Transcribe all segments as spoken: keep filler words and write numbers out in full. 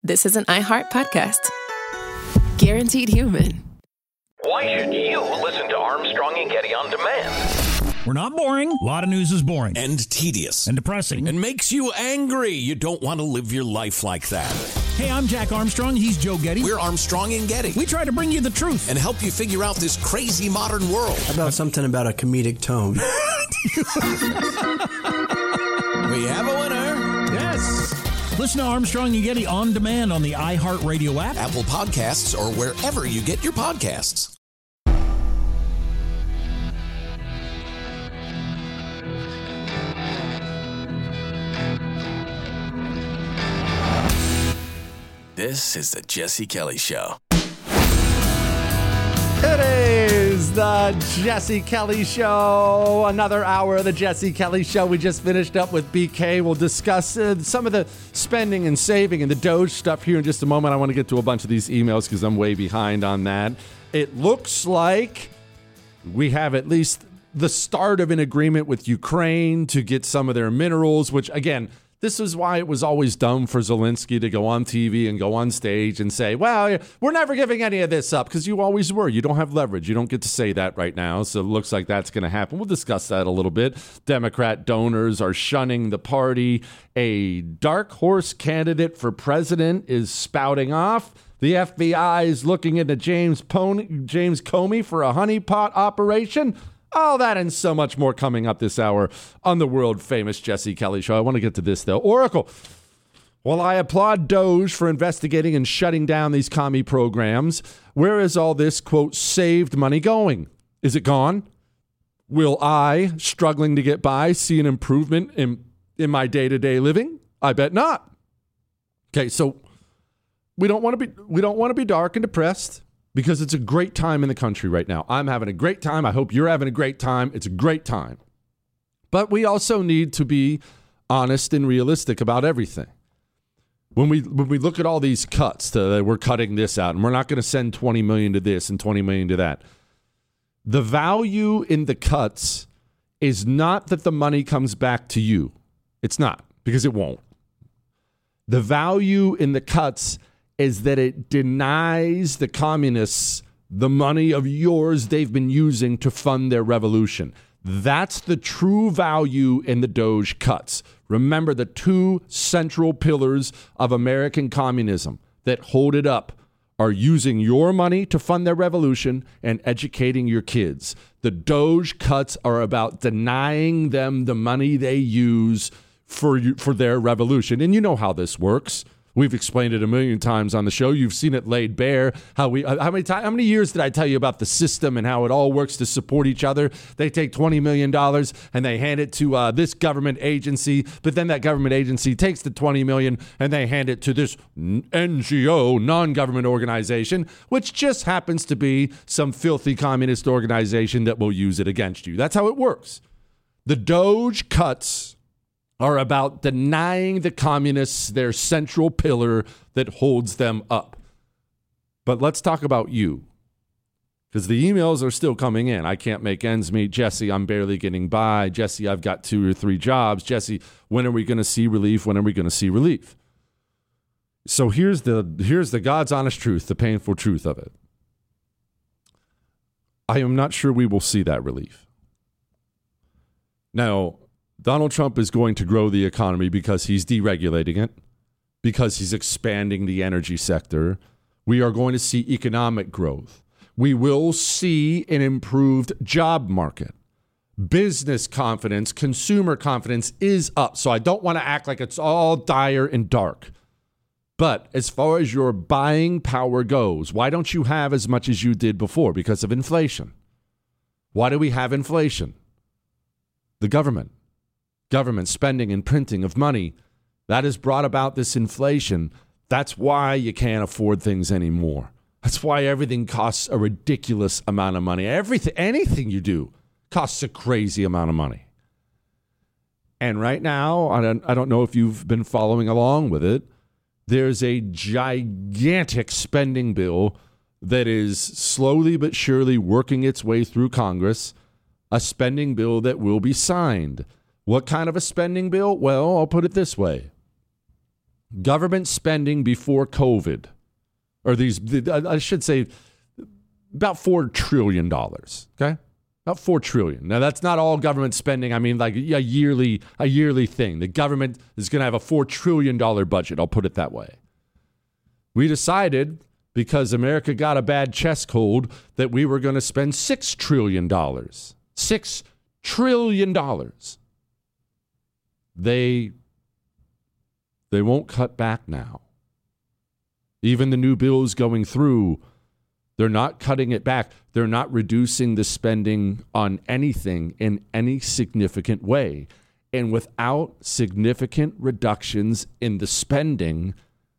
this is an iHeart podcast. Guaranteed human. Why should you listen to Armstrong and Getty on demand? We're not boring. A lot of news is boring. And tedious. And depressing. And makes you angry. You don't want to live your life like that. Hey, I'm Jack Armstrong. He's Joe Getty. We're Armstrong and Getty. We try to bring you the truth. And help you figure out this crazy modern world. How about something about a comedic tone? We have a winner. Yes. Listen to Armstrong and Getty on demand on the iHeartRadio app, Apple Podcasts, or wherever you get your podcasts. This is the Jesse Kelly Show. It is the Jesse Kelly Show. Another hour of the Jesse Kelly Show. We just finished up with B K. We'll discuss uh, some of the spending and saving and the Doge stuff here in just a moment. I want to get to a bunch of these emails because I'm way behind on that. It looks like we have at least the start of an agreement with Ukraine to get some of their minerals, which, again, this is why it was always dumb for Zelensky to go on T V and go on stage and say, well, we're never giving any of this up, because you always were. You don't have leverage. You don't get to say that right now. So it looks like that's going to happen. We'll discuss that a little bit. Democrat donors are shunning the party. A dark horse candidate for president is spouting off. The F B I is looking into James, Pony, James Comey for a honeypot operation. All that and so much more coming up this hour on the world-famous Jesse Kelly Show. I want to get to this, though. Oracle. Well, I applaud Doge for investigating and shutting down these commie programs. Where is all this, quote, saved money going? Is it gone? Will I, struggling to get by, see an improvement in, in my day-to-day living? I bet not. Okay, so we don't want to be we don't want to be dark and depressed, because it's a great time in the country right now. I'm having a great time. I hope you're having a great time. It's a great time. But we also need to be honest and realistic about everything. When we when we look at all these cuts, to, we're cutting this out, and we're not going to send twenty million dollars to this and twenty million dollars to that. The value in the cuts is not that the money comes back to you. It's not, because it won't. The value in the cuts is that it denies the communists the money of yours they've been using to fund their revolution. That's the true value in the Doge cuts. Remember the two central pillars of American communism that hold it up are using your money to fund their revolution and educating your kids. The Doge cuts are about denying them the money they use for you, for their revolution. And you know how this works. We've explained it a million times on the show. You've seen it laid bare. How we, how many times, how many years did I tell you about the system and how it all works to support each other? They take twenty million dollars and they hand it to uh, this government agency, but then that government agency takes the twenty million dollars and they hand it to this N G O, non-government organization, which just happens to be some filthy communist organization that will use it against you. That's how it works. The Doge cuts are about denying the communists their central pillar that holds them up. But let's talk about you, because the emails are still coming in. I can't make ends meet. Jesse, I'm barely getting by. Jesse, I've got two or three jobs. Jesse, when are we going to see relief? When are we going to see relief? So here's the here's the God's honest truth, the painful truth of it. I am not sure we will see that relief. Now, Donald Trump is going to grow the economy because he's deregulating it, because he's expanding the energy sector. We are going to see economic growth. We will see an improved job market. Business confidence, consumer confidence is up. So I don't want to act like it's all dire and dark. But as far as your buying power goes, why don't you have as much as you did before? Because of inflation. Why do we have inflation? The government. Government spending and printing of money, that has brought about this inflation. That's why you can't afford things anymore. That's why everything costs a ridiculous amount of money. Everything, anything you do costs a crazy amount of money. And right now, I don't, I don't know if you've been following along with it, there's a gigantic spending bill that is slowly but surely working its way through Congress, a spending bill that will be signed. What kind of a spending bill? Well, I'll put it this way. government spending before COVID, or these, I should say, about four trillion dollars, okay? About four trillion dollars. Now, that's not all government spending. I mean, like a yearly, a yearly thing. The government is going to have a four trillion dollars budget. I'll put it that way. We decided, because America got a bad chest cold, that we were going to spend six trillion dollars. six trillion dollars. They, they won't cut back now. Even the new bills going through, they're not cutting it back. They're not reducing the spending on anything in any significant way. And without significant reductions in the spending,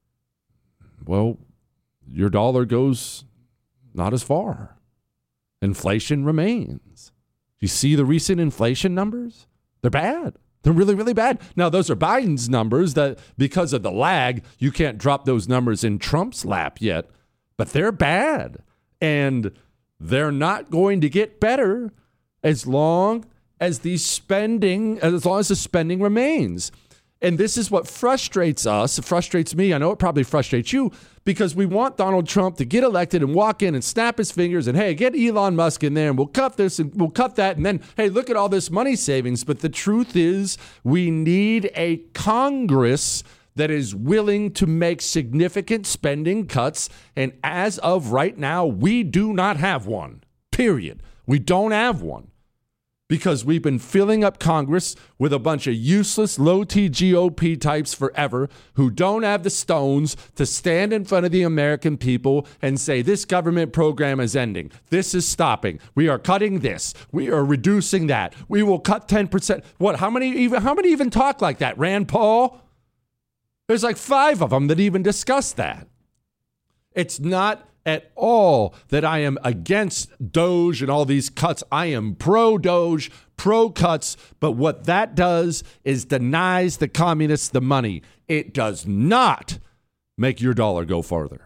well, your dollar goes not as far. Inflation remains. You see the recent inflation numbers? They're bad. They're really, really bad. Now, those are Biden's numbers that because of the lag, you can't drop those numbers in Trump's lap yet, but they're bad. And they're not going to get better as long as the spending, as long as the spending remains. And this is what frustrates us. It frustrates me. I know it probably frustrates you because we want Donald Trump to get elected and walk in and snap his fingers and, hey, get Elon Musk in there and we'll cut this and we'll cut that. And then, hey, look at all this money savings. But the truth is we need a Congress that is willing to make significant spending cuts. And as of right now, we do not have one, period. We don't have one. Because we've been filling up Congress with a bunch of useless, low-T G O P types forever who don't have the stones to stand in front of the American people and say, this government program is ending. This is stopping. We are cutting this. We are reducing that. We will cut ten percent. What? How many even, how many even talk like that? Rand Paul? There's like five of them that even discuss that. It's not at all that I am against Doge and all these cuts. I am pro-Doge, pro-cuts, but what that does is denies the communists the money. It does not make your dollar go farther.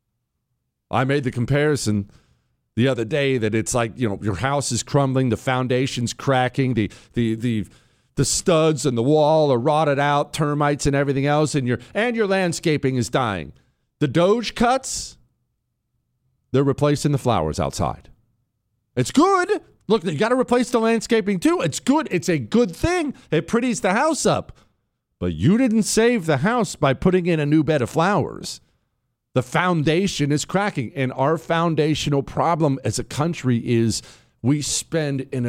I made the comparison the other day that it's like, you know, your house is crumbling, the foundation's cracking, the the the the studs and the wall are rotted out, termites and everything else, and your and your landscaping is dying. The Doge cuts, they're replacing the flowers outside. It's good. Look, you got to replace the landscaping too. It's good. It's a good thing. It pretties the house up. But you didn't save the house by putting in a new bed of flowers. The foundation is cracking. And our foundational problem as a country is we spend an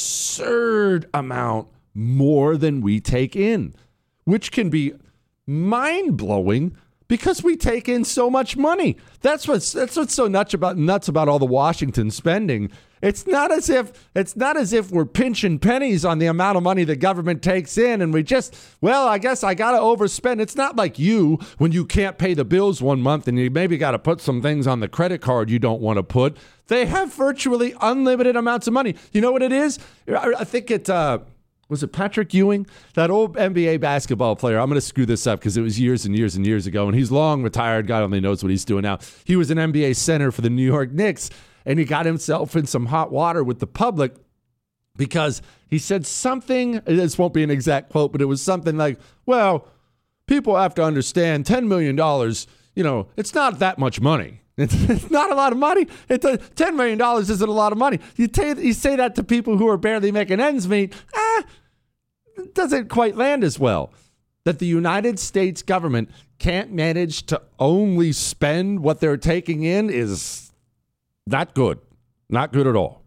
absurd amount more than we take in, which can be mind-blowing because we take in so much money. That's what's that's what's so nuts about nuts about all the Washington spending. It's not as if it's not as if we're pinching pennies on the amount of money the government takes in, and we just, well, I guess I got to overspend. It's not like you when you can't pay the bills one month and you maybe got to put some things on the credit card you don't want to put. They have virtually unlimited amounts of money. You know what it is? I think it. Uh, Was it Patrick Ewing, that old N B A basketball player? I'm going to screw this up because it was years and years and years ago, and he's long retired. God only knows what he's doing now. He was an N B A center for the New York Knicks, and he got himself in some hot water with the public because he said something, this won't be an exact quote, but it was something like, well, people have to understand ten million dollars, you know, it's not that much money. It's, it's not a lot of money. It's a, ten million dollars isn't a lot of money. You, t- you say that to people who are barely making ends meet, ah, it doesn't quite land as well. That the United States government can't manage to only spend what they're taking in is not good. Not good at all.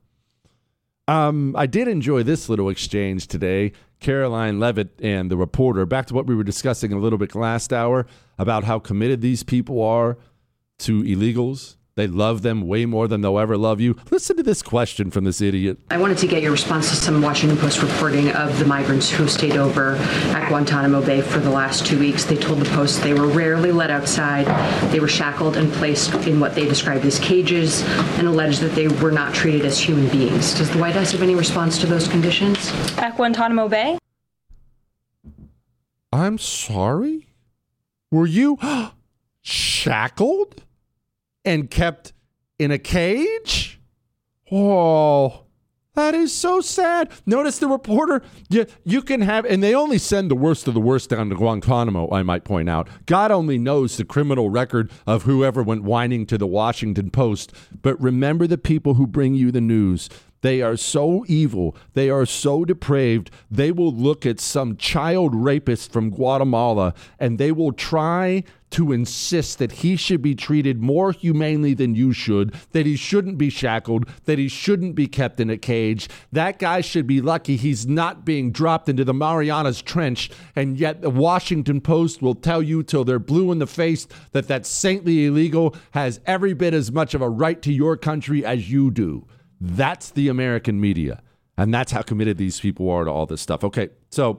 Um, I did enjoy this little exchange today. Caroline Levitt and the reporter, back to what we were discussing a little bit last hour about how committed these people are to illegals. They love them way more than they'll ever love you. Listen to this question from this idiot. I wanted to get your response to some Washington Post reporting of the migrants who stayed over at Guantanamo Bay for the last two weeks. They told the Post they were rarely let outside. They were shackled and placed in what they described as cages and alleged that they were not treated as human beings. Does the White House have any response to those conditions? At Guantanamo Bay? I'm sorry? Were you shackled and kept in a cage? Oh, That is so sad. Notice the reporter, you, you can have, and they only send the worst of the worst down to Guantanamo, I might point out. God only knows the criminal record of whoever went whining to the Washington Post. But remember the people who bring you the news. They are so evil. They are so depraved. They will look at some child rapist from Guatemala and they will try to insist that he should be treated more humanely than you should, that he shouldn't be shackled, that he shouldn't be kept in a cage. That guy should be lucky he's not being dropped into the Marianas Trench, and yet the Washington Post will tell you till they're blue in the face that that saintly illegal has every bit as much of a right to your country as you do. That's the American media, and that's how committed these people are to all this stuff. Okay, so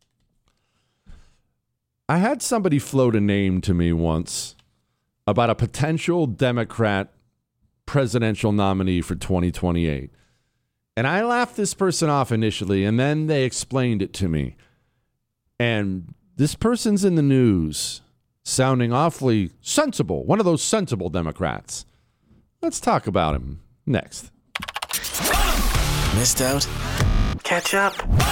I had somebody float a name to me once about a potential Democrat presidential nominee for twenty twenty-eight. And I laughed this person off initially, and then they explained it to me. And this person's in the news, sounding awfully sensible, one of those sensible Democrats. Let's talk about him next. Missed out? Catch up.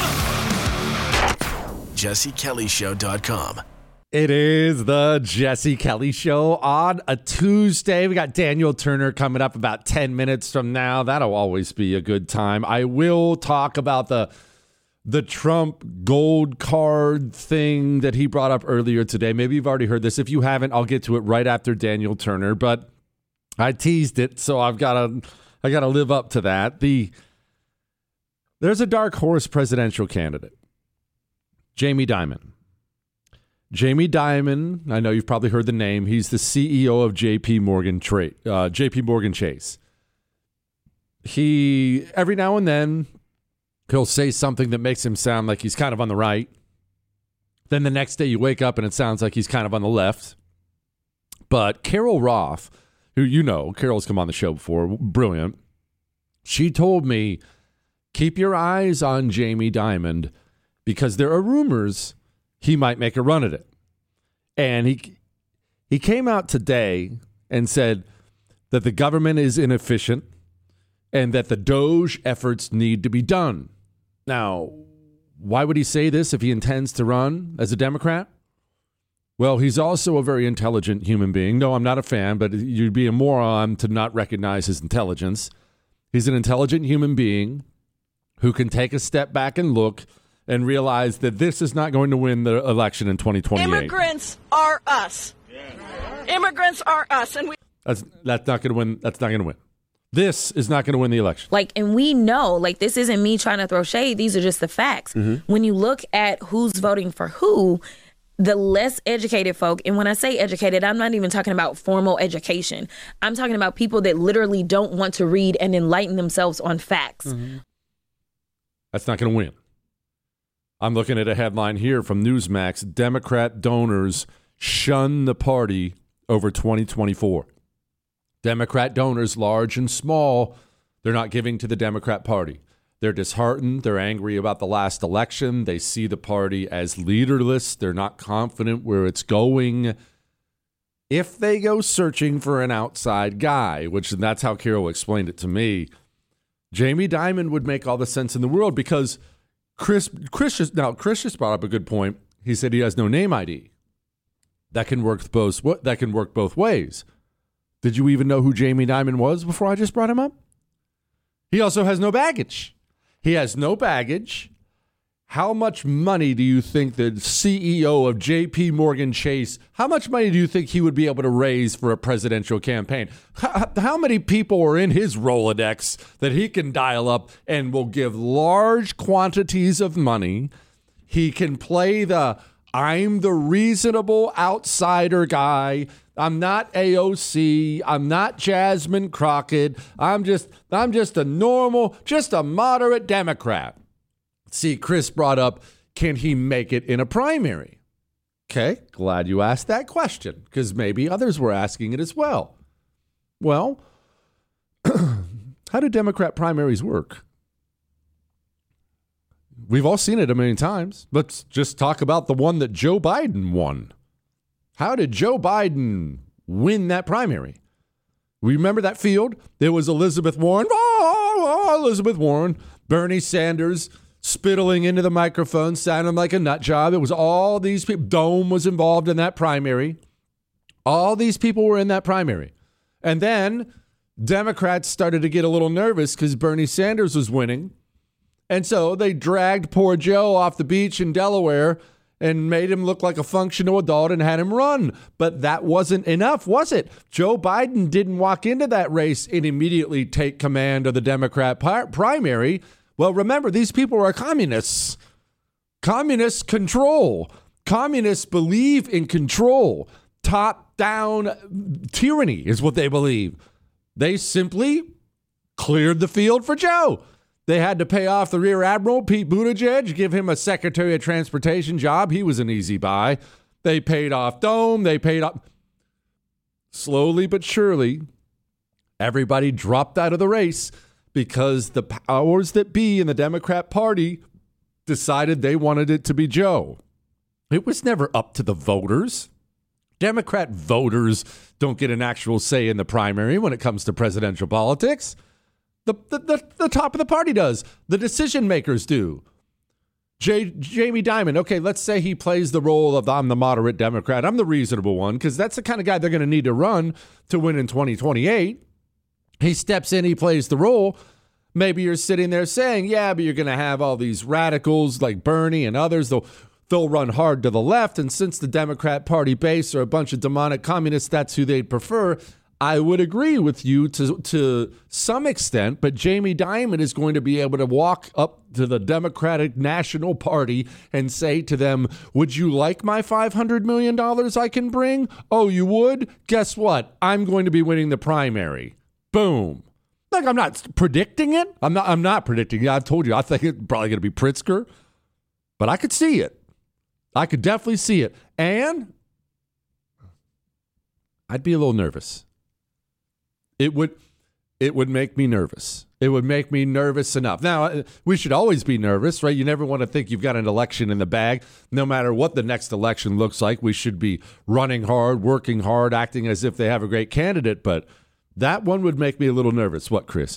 Jesse Kelly Show dot com. It is the Jesse Kelly Show on a Tuesday. We got Daniel Turner coming up about ten minutes from now. That'll always be a good time. I will talk about the the Trump gold card thing that he brought up earlier today. Maybe you've already heard this. If you haven't, I'll get to it right after Daniel Turner. But I teased it, so I've got to I got to live up to that. The There's a dark horse presidential candidate, Jamie Dimon. Jamie Dimon, I know you've probably heard the name. He's the C E O of J P Morgan Tra- uh, J P Morgan Chase. He, every now and then, he'll say something that makes him sound like he's kind of on the right. Then the next day you wake up and it sounds like he's kind of on the left. But Carol Roth, who you know, Carol's come on the show before, brilliant. She told me, keep your eyes on Jamie Dimon because there are rumors he might make a run at it. And he he came out today and said that the government is inefficient and that the DOGE efforts need to be done. Now, why would he say this if he intends to run as a Democrat? Well, he's also a very intelligent human being. No, I'm not a fan, but you'd be a moron to not recognize his intelligence. He's an intelligent human being who can take a step back and look and realize that this is not going to win the election in twenty twenty-eight. Immigrants are us. Yeah. Immigrants are us, and we. That's that's not going to win. That's not going to win. This is not going to win the election. Like, and we know, like, this isn't me trying to throw shade. These are just the facts. Mm-hmm. When you look at who's voting for who, the less educated folk, and when I say educated, I'm not even talking about formal education. I'm talking about people that literally don't want to read and enlighten themselves on facts. Mm-hmm. That's not going to win. I'm looking at a headline here from Newsmax. Democrat donors shun the party over twenty twenty-four. Democrat donors, large and small, they're not giving to the Democrat Party. They're disheartened. They're angry about the last election. They see the party as leaderless. They're not confident where it's going. If they go searching for an outside guy, which that's how Carol explained it to me, Jamie Dimon would make all the sense in the world because Chris, Chris just, now Chris just brought up a good point. He said he has no name I D. That can work both. That can work both ways. Did you even know who Jamie Dimon was before I just brought him up? He also has no baggage. He has no baggage. How much money do you think the C E O of J P Morgan Chase, how much money do you think he would be able to raise for a presidential campaign? How, how many people are in his Rolodex that he can dial up and will give large quantities of money? He can play the I'm the reasonable outsider guy. I'm not A O C. I'm not Jasmine Crockett. I'm just I'm just a normal, just a moderate Democrat. See, Chris brought up, can he make it in a primary? Okay, glad you asked that question because maybe others were asking it as well. Well, how do Democrat primaries work? We've all seen it a million times. Let's just talk about the one that Joe Biden won. How did Joe Biden win that primary? Remember that field? There was Elizabeth Warren. Oh, oh, Elizabeth Warren. Bernie Sanders spittling into the microphone, sounding like a nut job. It was all these people. Dome was involved in that primary. All these people were in that primary. And then Democrats started to get a little nervous because Bernie Sanders was winning. And so they dragged poor Joe off the beach in Delaware and made him look like a functional adult and had him run. But that wasn't enough, was it? Joe Biden didn't walk into that race and immediately take command of the Democrat par- primary. Well, remember, these people are communists. Communists control. Communists believe in control. Top-down tyranny is what they believe. They simply cleared the field for Joe. They had to pay off the Rear Admiral, Pete Buttigieg, give him a Secretary of Transportation job. He was an easy buy. They paid off Dome. They paid off. Slowly but surely, everybody dropped out of the race because the powers that be in the Democrat Party decided they wanted it to be Joe. It was never up to the voters. Democrat voters don't get an actual say in the primary when it comes to presidential politics. The, the, the, the top of the party does. The decision makers do. J, Jamie Dimon, okay, let's say he plays the role of I'm the moderate Democrat. I'm the reasonable one because that's the kind of guy they're going to need to run to win in twenty twenty-eight. He steps in, he plays the role. Maybe you're sitting there saying, yeah, but you're going to have all these radicals like Bernie and others. They'll, they'll run hard to the left. And since the Democrat Party base are a bunch of demonic communists, that's who they'd prefer. I would agree with you to to some extent, but Jamie Dimon is going to be able to walk up to the Democratic National Party and say to them, would you like my five hundred million dollars I can bring? Oh, you would? Guess what? I'm going to be winning the primary. Boom. Like, I'm not predicting it. I'm not I'm not predicting it. I've told you, I think it's probably going to be Pritzker, but I could see it. I could definitely see it. And I'd be a little nervous. It would it would make me nervous. It would make me nervous enough. Now, we should always be nervous, right? You never want to think you've got an election in the bag. No matter what the next election looks like, we should be running hard, working hard, acting as if they have a great candidate. But that one would make me a little nervous. What, Chris?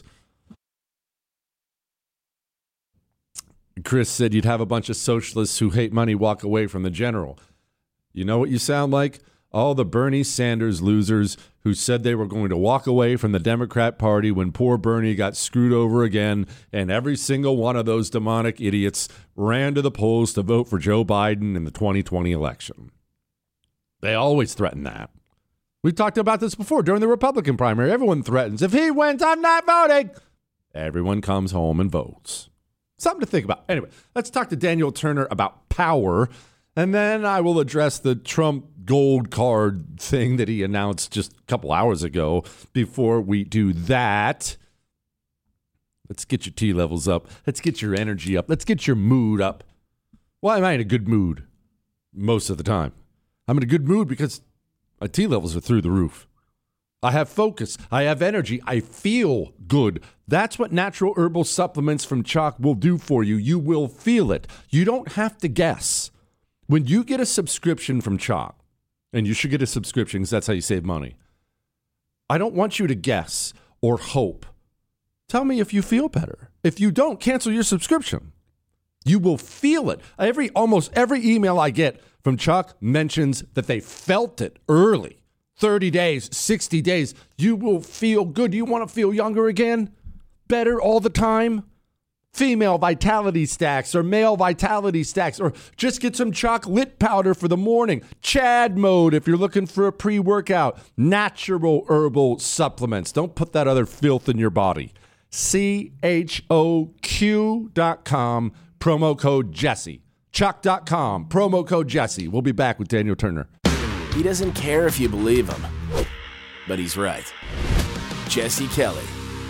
Chris said you'd have a bunch of socialists who hate money walk away from the general. You know what you sound like? All the Bernie Sanders losers who said they were going to walk away from the Democrat Party when poor Bernie got screwed over again, and every single one of those demonic idiots ran to the polls to vote for Joe Biden in the twenty twenty election. They always threaten that. We talked about this before during the Republican primary. Everyone threatens, if he wins, I'm not voting. Everyone comes home and votes. Something to think about. Anyway, let's talk to Daniel Turner about power, and then I will address the Trump gold card thing that he announced just a couple hours ago. Before we do that, let's get your T levels up. Let's get your energy up. Let's get your mood up. Why am I in a good mood most of the time? I'm in a good mood because my T levels are through the roof. I have focus. I have energy. I feel good. That's what natural herbal supplements from Choq will do for you. You will feel it. You don't have to guess. When you get a subscription from Choq, and you should get a subscription because that's how you save money, I don't want you to guess or hope. Tell me if you feel better. If you don't, cancel your subscription. You will feel it. Every almost every email I get from Choq mentions that they felt it early. thirty days, sixty days. You will feel good. You want to feel younger again? Better all the time? Female vitality stacks or male vitality stacks, or just get some chocolate powder for the morning. Chad mode if you're looking for a pre-workout. Natural herbal supplements. Don't put that other filth in your body. C H O Q dot com, promo code Jesse. Choq dot com, promo code Jesse. We'll be back with Daniel Turner. He doesn't care if you believe him, but he's right. Jesse Kelly.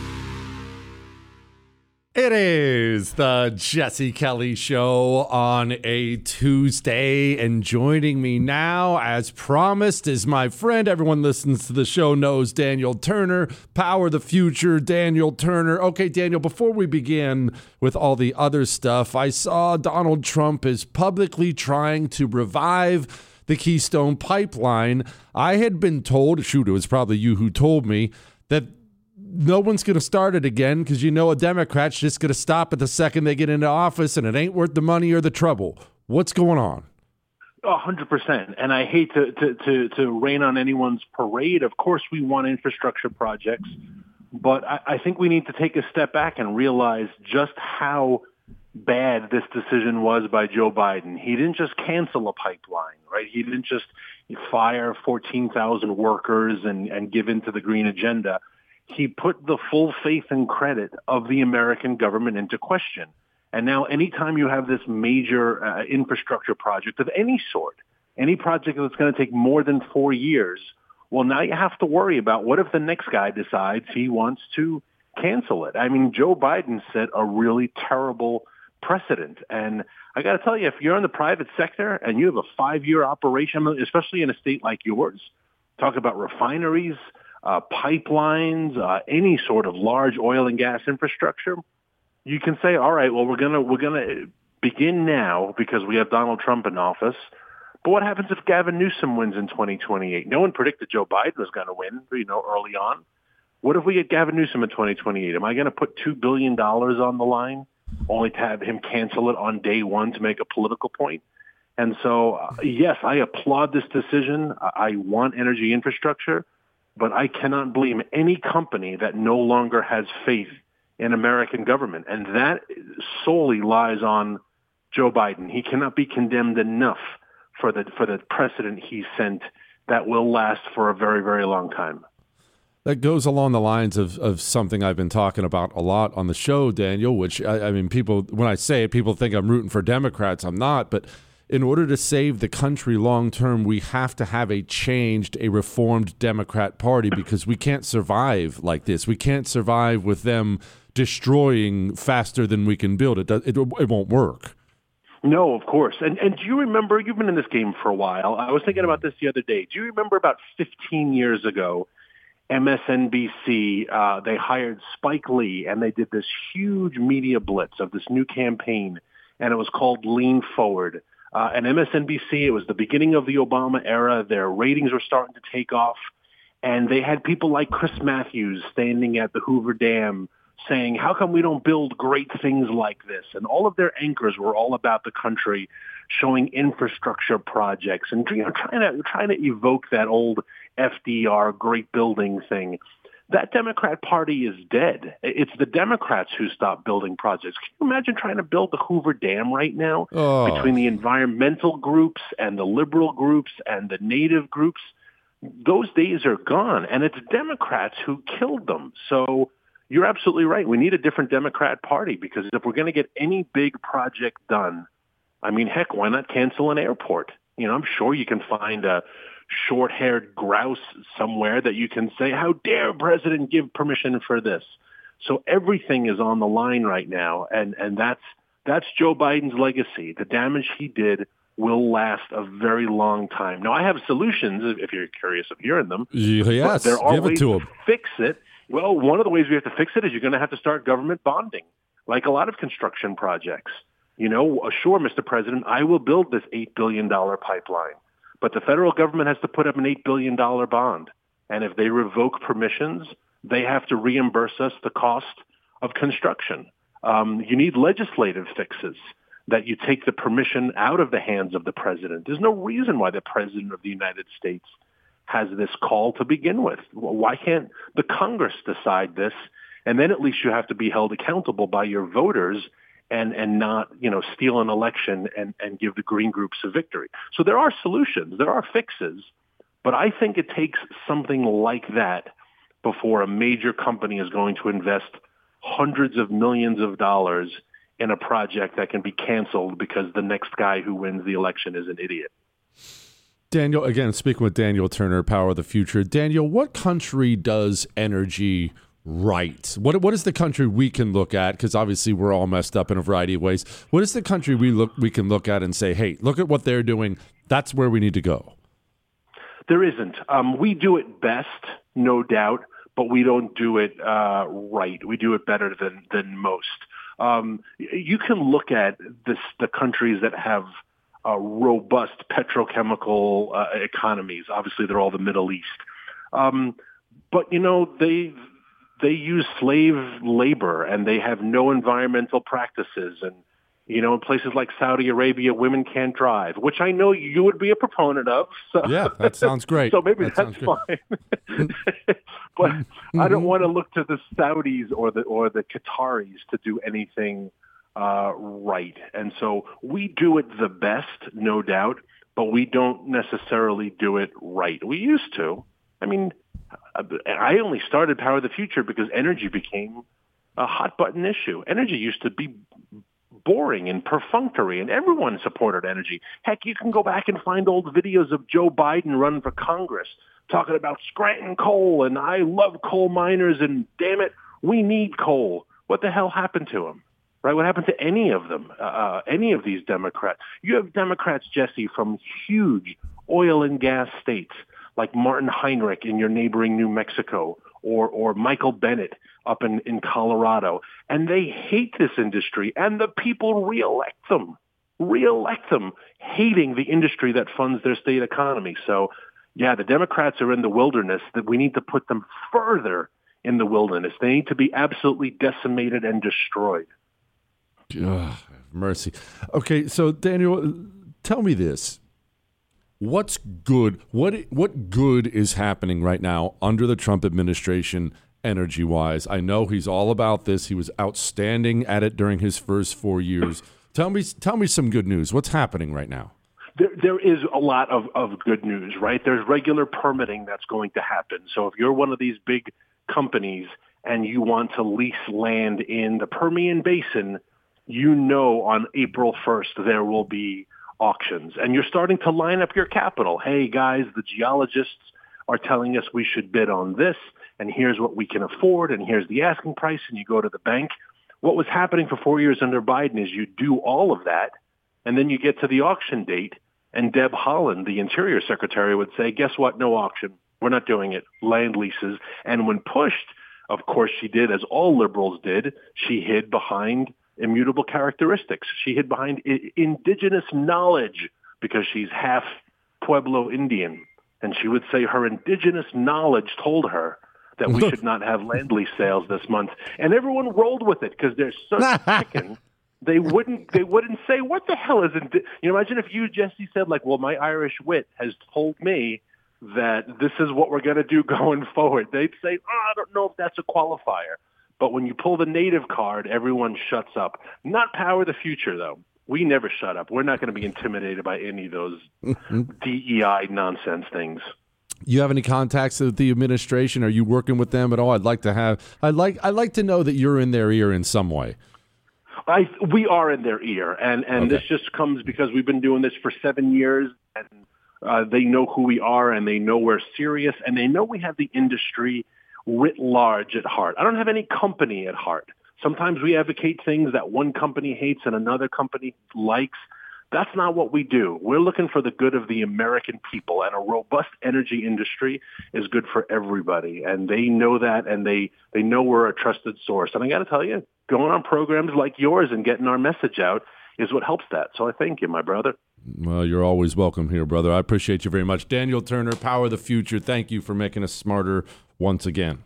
It is the Jesse Kelly Show on a Tuesday, and joining me now, as promised, is my friend. Everyone listens to the show knows Daniel Turner, Power the Future, Daniel Turner. Okay, Daniel, before we begin with all the other stuff, I saw Donald Trump is publicly trying to revive the Keystone Pipeline. I had been told, shoot, it was probably you who told me, that no one's going to start it again because you know a Democrat's just going to stop at the second they get into office, and it ain't worth the money or the trouble. What's going on? A hundred percent. And I hate to, to, to, to rain on anyone's parade. Of course, we want infrastructure projects, but I, I think we need to take a step back and realize just how bad this decision was by Joe Biden. He didn't just cancel a pipeline, right? He didn't just fire fourteen thousand workers and, and give in to the green agenda. He put the full faith and credit of the American government into question. And now anytime you have this major uh, infrastructure project of any sort, any project that's going to take more than four years, well, now you have to worry about what if the next guy decides he wants to cancel it. I mean, Joe Biden set a really terrible precedent. And I got to tell you, if you're in the private sector and you have a five-year operation, especially in a state like yours, talk about refineries, uh, pipelines, uh, any sort of large oil and gas infrastructure, you can say, all right, well, we're gonna we're gonna begin now because we have Donald Trump in office. But what happens if Gavin Newsom wins in twenty twenty-eight? No one predicted Joe Biden was going to win, you know, early on. What if we get Gavin Newsom in twenty twenty-eight? Am I going to put two billion dollars on the line only to have him cancel it on day one to make a political point? And so, uh, yes, I applaud this decision. I want energy infrastructure, but I cannot blame any company that no longer has faith in American government. And that solely lies on Joe Biden. He cannot be condemned enough for the for the precedent he sent that will last for a very, very long time. That goes along the lines of, of something I've been talking about a lot on the show, Daniel, which, I, I mean, people, when I say it, people think I'm rooting for Democrats. I'm not. But in order to save the country long term, we have to have a changed, a reformed Democrat Party because we can't survive like this. We can't survive with them destroying faster than we can build. It, it, it won't work. No, of course. And and do you remember, you've been in this game for a while. I was thinking about this the other day. Do you remember about fifteen years ago, M S N B C, uh, they hired Spike Lee, and they did this huge media blitz of this new campaign, and it was called Lean Forward. Uh, and M S N B C, it was the beginning of the Obama era. Their ratings were starting to take off, and they had people like Chris Matthews standing at the Hoover Dam saying, how come we don't build great things like this? And all of their anchors were all about the country, showing infrastructure projects and, you know, trying to trying to evoke that old F D R great building thing. That Democrat Party is dead. It's the Democrats who stopped building projects. Can you imagine trying to build the Hoover Dam right now oh. between the environmental groups and the liberal groups and the native groups? Those days are gone, and it's Democrats who killed them. So you're absolutely right. We need a different Democrat Party because if we're going to get any big project done, I mean, heck, why not cancel an airport? You know, I'm sure you can find a short-haired grouse somewhere that you can say, how dare President give permission for this? So everything is on the line right now, and, and that's that's Joe Biden's legacy. The damage he did will last a very long time. Now, I have solutions, if you're curious of hearing them. Yes, there are give ways it to him. to fix it. Well, one of the ways we have to fix it is you're going to have to start government bonding, like a lot of construction projects. You know, sure, Mister President, I will build this eight billion dollars pipeline, but the federal government has to put up an eight billion dollars bond. And if they revoke permissions, they have to reimburse us the cost of construction. Um, you need legislative fixes that you take the permission out of the hands of the president. There's no reason why the president of the United States has this call to begin with. Why can't the Congress decide this? And then at least you have to be held accountable by your voters and, and not, you know, steal an election and, and give the green groups a victory. So there are solutions. There are fixes. But I think it takes something like that before a major company is going to invest hundreds of millions of dollars in a project that can be canceled because the next guy who wins the election is an idiot. Daniel, again, speaking with Daniel Turner, Power of the Future. Daniel, what country does energy right? What What is the country we can look at? Because obviously we're all messed up in a variety of ways. What is the country we look we can look at and say, hey, look at what they're doing. That's where we need to go. There isn't. Um, we do it best, no doubt, but we don't do it uh, right. We do it better than than most. Um, you can look at this the countries that have Uh, robust petrochemical uh, economies. Obviously, they're all the Middle East. Um, but, you know, they they use slave labor and they have no environmental practices. And, you know, in places like Saudi Arabia, women can't drive, which I know you would be a proponent of. So. Yeah, that sounds great. So maybe that that's fine. But mm-hmm. I don't want to look to the Saudis or the or the Qataris to do anything uh, right. And so we do it the best, no doubt, but we don't necessarily do it right. We used to. I mean, I only started Power of the Future because energy became a hot button issue. Energy used to be boring and perfunctory, and everyone supported energy. Heck, you can go back and find old videos of Joe Biden running for Congress talking about Scranton coal, and I love coal miners, and damn it, we need coal. What the hell happened to him? Right? What happened to any of them, uh, any of these Democrats? You have Democrats, Jesse, from huge oil and gas states like Martin Heinrich in your neighboring New Mexico, or or Michael Bennett up in, in Colorado. And they hate this industry, and the people reelect them, reelect them, hating the industry that funds their state economy. So, yeah, the Democrats are in the wilderness, that we need to put them further in the wilderness. They need to be absolutely decimated and destroyed. Ugh, mercy. Okay, so Daniel, tell me this. What's good? What what good is happening right now under the Trump administration, energy-wise? I know he's all about this. He was outstanding at it during his first four years. Tell me, tell me some good news. What's happening right now? There, there is a lot of, of good news, right? There's regular permitting that's going to happen. So if you're one of these big companies and you want to lease land in the Permian Basin, you know on April first there will be auctions, and you're starting to line up your capital. Hey, guys, the geologists are telling us we should bid on this, and here's what we can afford, and here's the asking price, and you go to the bank. What was happening for four years under Biden is you do all of that, and then you get to the auction date, and Deb Haaland, the Interior Secretary, would say, guess what, no auction. We're not doing it. Land leases. And when pushed, of course she did, as all liberals did, she hid behind immutable characteristics. She hid behind I- indigenous knowledge because she's half Pueblo Indian. And she would say her indigenous knowledge told her that we should not have land lease sales this month. And everyone rolled with it because they're so chicken. They wouldn't, they wouldn't say, what the hell is it? You know, imagine if you, Jesse, said like, well, my Irish wit has told me that this is what we're going to do going forward. They'd say, oh, I don't know if that's a qualifier. But when you pull the native card, everyone shuts up. Not Power of the Future, though. We never shut up. We're not going to be intimidated by any of those D E I nonsense things. You have any contacts with the administration? Are you working with them at all? I'd like to have. I'd like. I'd like to know that you're in their ear in some way. I we are in their ear, and and okay. This just comes because we've been doing this for seven years, and uh, they know who we are, and they know we're serious, and they know we have the industry writ large at heart. I don't have any company at heart. Sometimes we advocate things that one company hates and another company likes. That's not what we do. We're looking for the good of the American people, and a robust energy industry is good for everybody. And they know that, and they, they know we're a trusted source. And I got to tell you, going on programs like yours and getting our message out is what helps that. So I thank you, my brother. Well, you're always welcome here, brother. I appreciate you very much. Daniel Turner, Power of the Future, thank you for making us smarter once again.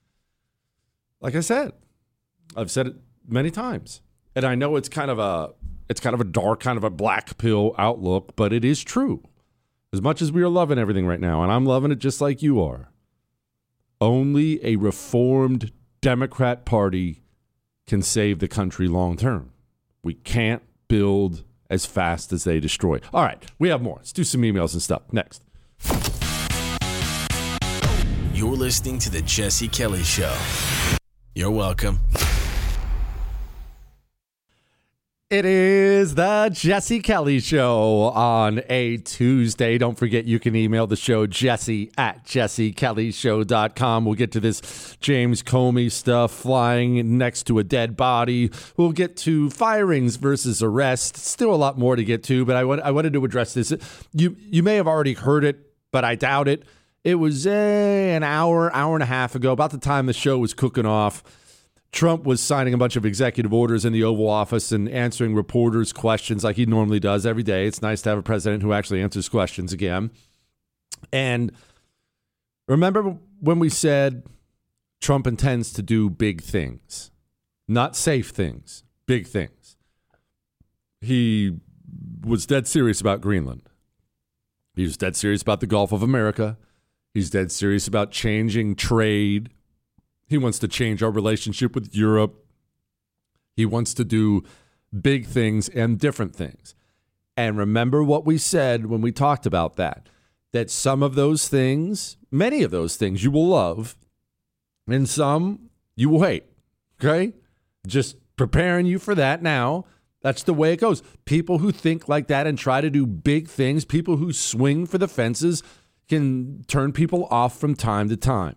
Like I said, I've said it many times, and I know it's kind of a it's kind of a dark, kind of a black pill outlook, but it is true. As much as we are loving everything right now, and I'm loving it just like you are, only a reformed Democrat Party can save the country long term. We can't build as fast as they destroy. All right, we have more. Let's do some emails and stuff next. You're listening to The Jesse Kelly Show. You're welcome. It is the Jesse Kelly Show on a Tuesday. Don't forget you can email the show, jesse at jesse kelly show dot com. We'll get to this James Comey stuff, flying next to a dead body. We'll get to firings versus arrests. Still a lot more to get to, but I, want, I wanted to address this. You, you may have already heard it, but I doubt it. It was eh, an hour, hour and a half ago, about the time the show was cooking off. Trump was signing a bunch of executive orders in the Oval Office and answering reporters' questions like he normally does every day. It's nice to have a president who actually answers questions again. And remember when we said Trump intends to do big things, not safe things, big things. He was dead serious about Greenland. He was dead serious about the Gulf of America. He's dead serious about changing trade. He wants to change our relationship with Europe. He wants to do big things and different things. And remember what we said when we talked about that, that some of those things, many of those things you will love, and some you will hate, okay? Just preparing you for that now. That's the way it goes. People who think like that and try to do big things, people who swing for the fences, can turn people off from time to time.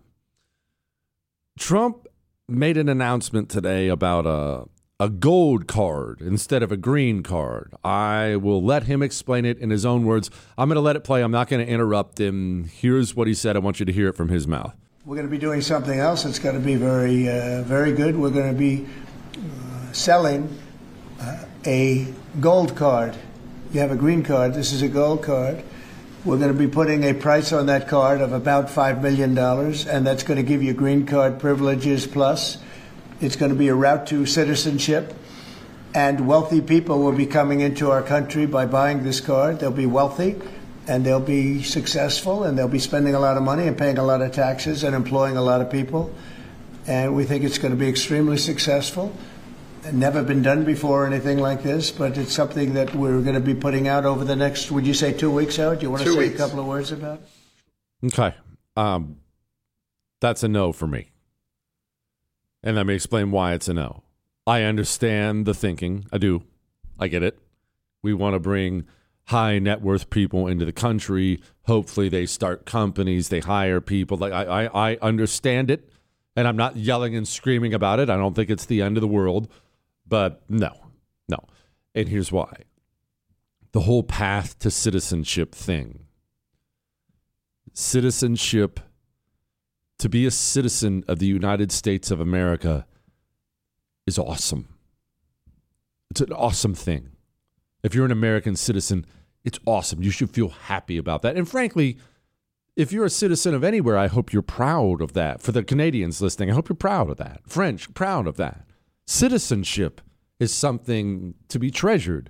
Trump made an announcement today about a, a gold card instead of a green card. I will let him explain it in his own words. I'm going to let it play. I'm not going to interrupt him. Here's what he said. I want you to hear it from his mouth. We're going to be doing something else that's going to be very, uh, very good. We're going to be uh, selling uh, a gold card. You have a green card. This is a gold card. We're going to be putting a price on that card of about five million dollars, and that's going to give you green card privileges plus. It's going to be a route to citizenship, and wealthy people will be coming into our country by buying this card. They'll be wealthy, and they'll be successful, and they'll be spending a lot of money and paying a lot of taxes and employing a lot of people. And we think it's going to be extremely successful. Never been done before or anything like this, but it's something that we're going to be putting out over the next, would you say two weeks out? Do you want to say weeks. a couple of words about it? Okay. Um, that's a no for me. And let me explain why it's a no. I understand the thinking. I do. I get it. We want to bring high net worth people into the country. Hopefully they start companies, they hire people. Like I, I, I understand it, and I'm not yelling and screaming about it. I don't think it's the end of the world. But no, no. And here's why. The whole path to citizenship thing. Citizenship, to be a citizen of the United States of America is awesome. It's an awesome thing. If you're an American citizen, it's awesome. You should feel happy about that. And frankly, if you're a citizen of anywhere, I hope you're proud of that. For the Canadians listening, I hope you're proud of that. French, proud of that. Citizenship is something to be treasured.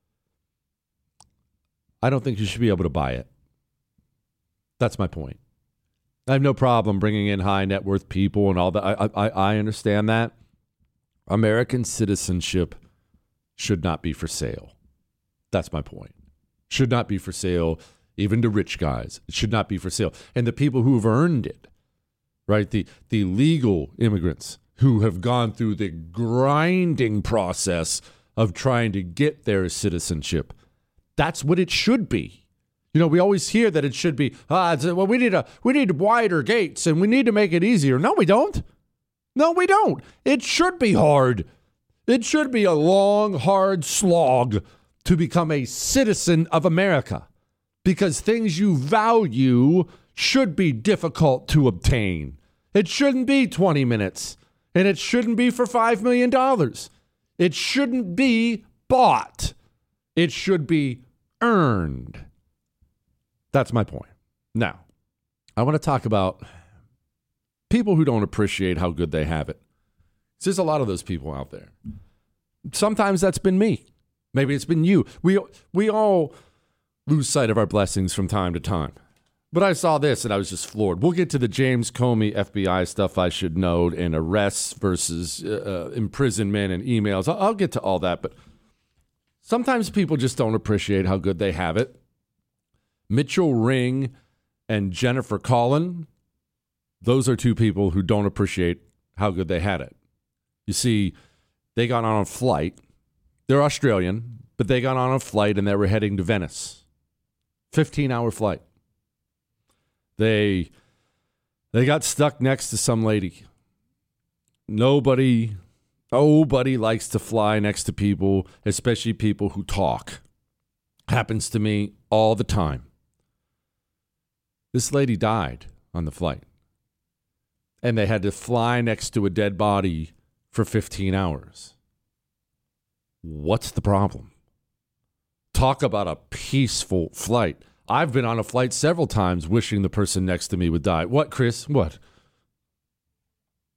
I don't think you should be able to buy it. That's my point. I have no problem bringing in high net worth people and all that. I, I, I understand that. American citizenship should not be for sale. That's my point. Should not be for sale, even to rich guys. It should not be for sale. And the people who have earned it, right? The, the legal immigrants who have gone through the grinding process of trying to get their citizenship. That's what it should be. You know, we always hear that it should be, ah, it's, well, we need a we need wider gates and we need to make it easier. No, we don't. No, we don't. It should be hard. It should be a long, hard slog to become a citizen of America, because things you value should be difficult to obtain. It shouldn't be twenty minutes, and it shouldn't be for five million dollars. It shouldn't be bought. It should be earned. That's my point. Now, I want to talk about people who don't appreciate how good they have it. There's a lot of those people out there. Sometimes that's been me. Maybe it's been you. We we all lose sight of our blessings from time to time. But I saw this and I was just floored. We'll get to the James Comey F B I stuff I should know, and arrests versus uh, imprisonment and emails. I'll, I'll get to all that. But sometimes people just don't appreciate how good they have it. Mitchell Ring and Jennifer Collin, those are two people who don't appreciate how good they had it. You see, they got on a flight. They're Australian, but they got on a flight and they were heading to Venice. fifteen-hour flight. They they got stuck next to some lady. Nobody, nobody likes to fly next to people, especially people who talk. Happens to me all the time. This lady died on the flight, and they had to fly next to a dead body for fifteen hours. What's the problem? Talk about a peaceful flight. I've been on a flight several times wishing the person next to me would die. What, Chris? What?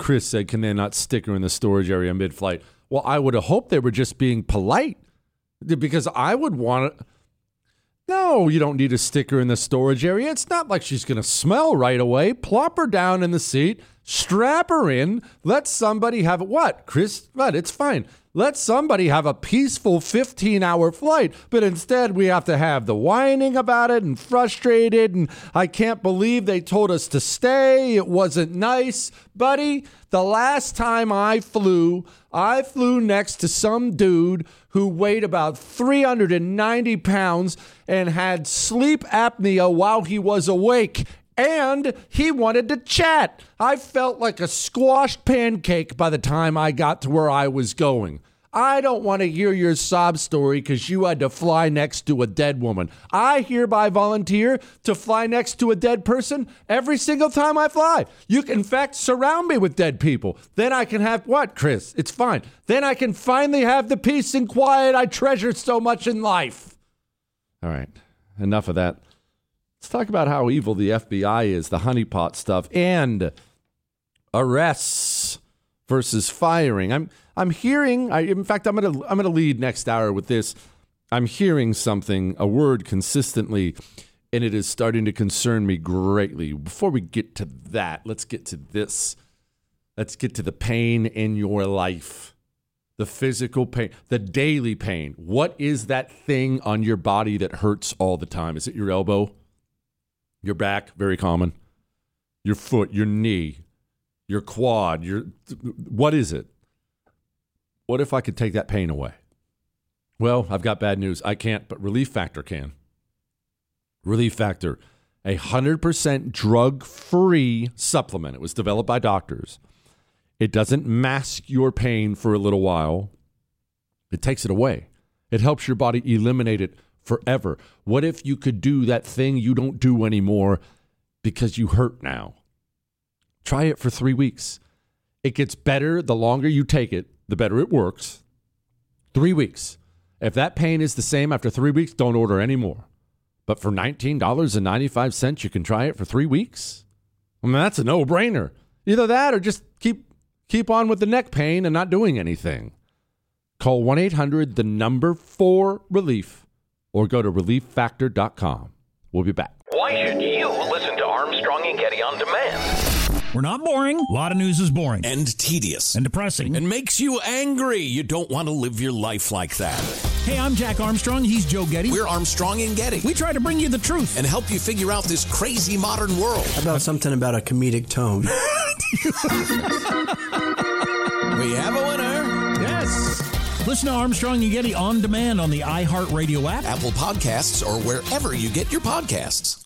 Chris said, can they not sticker in the storage area mid-flight? Well, I would have hoped they were just being polite, because I would want to. No, you don't need a sticker in the storage area. It's not like she's going to smell right away. Plop her down in the seat, strap her in, let somebody have what? Chris, what? It's fine. Let somebody have a peaceful fifteen-hour flight, but instead we have to have the whining about it and frustrated, and I can't believe they told us to stay. It wasn't nice. Buddy, the last time I flew, I flew next to some dude who weighed about three hundred ninety pounds and had sleep apnea while he was awake. And he wanted to chat. I felt like a squashed pancake by the time I got to where I was going. I don't want to hear your sob story because you had to fly next to a dead woman. I hereby volunteer to fly next to a dead person every single time I fly. You can, in fact, surround me with dead people. Then I can have what, Chris? It's fine. Then I can finally have the peace and quiet I treasure so much in life. All right, enough of that. Let's talk about how evil the F B I is, the honeypot stuff, and arrests versus firing. I'm I'm hearing. I, in fact, I'm gonna I'm gonna lead next hour with this. I'm hearing something, a word consistently, and it is starting to concern me greatly. Before we get to that, let's get to this. Let's get to the pain in your life, the physical pain, the daily pain. What is that thing on your body that hurts all the time? Is it your elbow? Your back, very common. Your foot, your knee, your quad, your what is it? What if I could take that pain away? Well, I've got bad news. I can't, but Relief Factor can. Relief Factor, a one hundred percent drug-free supplement. It was developed by doctors. It doesn't mask your pain for a little while. It takes it away. It helps your body eliminate it forever. What if you could do that thing you don't do anymore because you hurt now? Try it for three weeks. It gets better the longer you take it, the better it works. Three weeks. If that pain is the same after three weeks, don't order any more. But for nineteen dollars and ninety-five cents, you can try it for three weeks? I mean, that's a no-brainer. Either that or just keep keep on with the neck pain and not doing anything. Call one eight hundred, the number four relief, or go to relief factor dot com. We'll be back. Why should you listen to Armstrong and Getty on demand? We're not boring. A lot of news is boring. And tedious. And depressing. And makes you angry. You don't want to live your life like that. Hey, I'm Jack Armstrong. He's Joe Getty. We're Armstrong and Getty. We try to bring you the truth. And help you figure out this crazy modern world. How about something about a comedic tone? We have a winner. Yes. Listen to Armstrong and Getty on demand on the iHeartRadio app, Apple Podcasts, or wherever you get your podcasts.